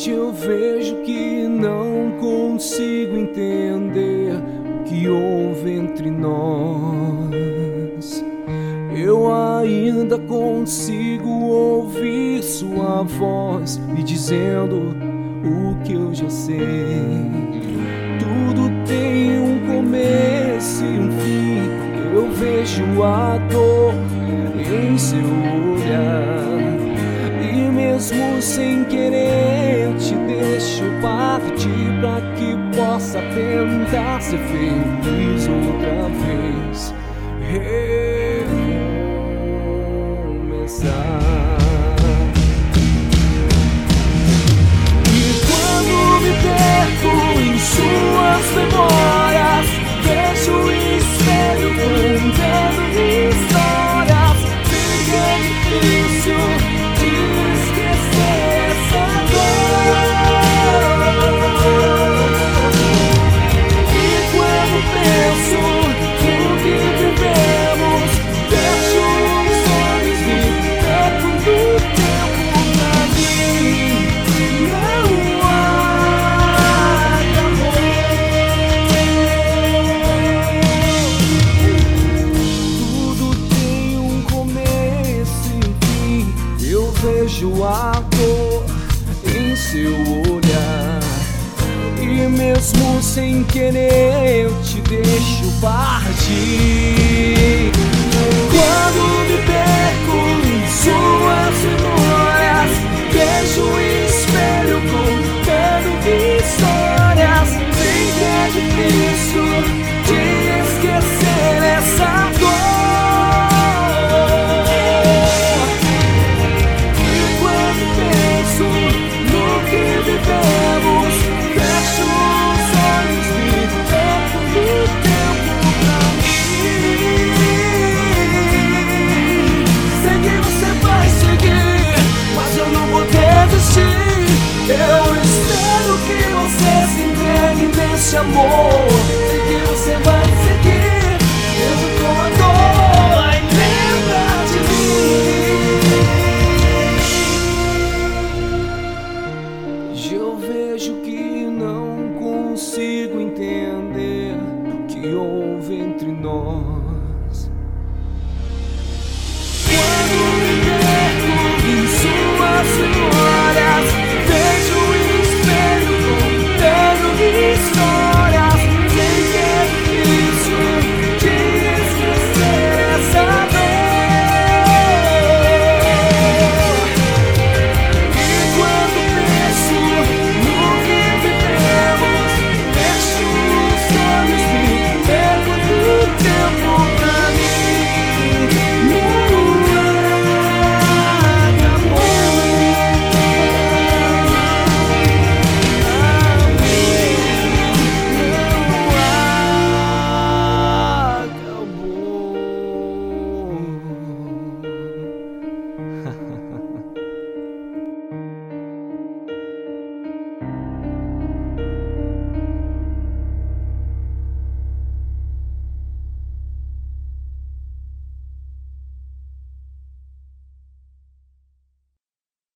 Hoje eu vejo que não consigo entender o que houve entre nós. Eu ainda consigo ouvir sua voz me dizendo o que eu já sei. Tudo tem um começo e um fim. Eu vejo a dor em seu olhar, e mesmo sem querer te deixo partir pra que possa tentar ser feliz outra vez. Recomeçar. E quando me perco em suas memórias, vejo o espelho contando histórias. Fica difícil de esquecer essa dor. E quando penso no que vivemos, fecho os olhos e perco do tempo pra mim. Não acabou. Tudo tem um começo e um fim. Eu vejo a dor em seu olhar, e mesmo sem querer eu te deixo partir. Quando me perco em suas memórias, vejo o espelho contando histórias. Sei que é difícil de esquecer essa dor. E quando penso no que vivemos, fecho os olhos e perco do tempo pra mim. Sei que você vai seguir, mas eu não vou desistir. Eu espero que você se entregue nesse amor. Sei que você vai seguir, mesmo com a dor, e lembra de mim. Hoje eu vejo que não consigo entender o que houve entre nós.